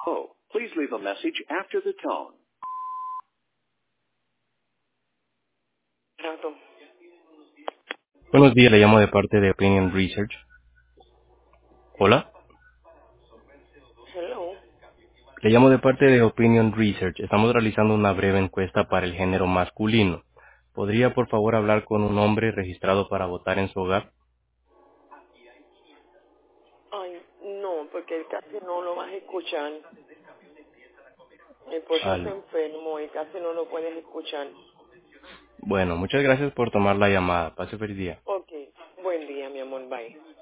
Oh, please leave a message after the tone. Rato. Buenos días, le llamo de parte de Opinion Research. Hola. Hello. Le llamo de parte de Opinion Research. Estamos realizando una breve encuesta para el género masculino. ¿Podría, por favor, hablar con un hombre registrado para votar en su hogar? Ay, no, porque él casi no lo vas a escuchar. Mi esposo está Al... enfermo y casi no lo puedes escuchar. Bueno, muchas gracias por tomar la llamada. Pase feliz día. Ok, buen día, mi amor, bye.